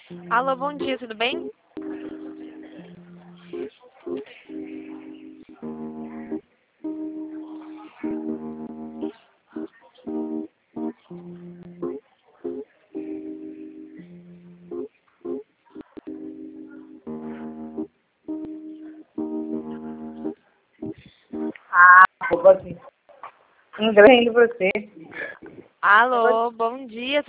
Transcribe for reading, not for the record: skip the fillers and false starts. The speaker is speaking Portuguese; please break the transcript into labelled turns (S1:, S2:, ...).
S1: Alô, bom dia, tudo bem?
S2: Ah, roupa assim. Um grande pra você.
S1: Alô, bom dia,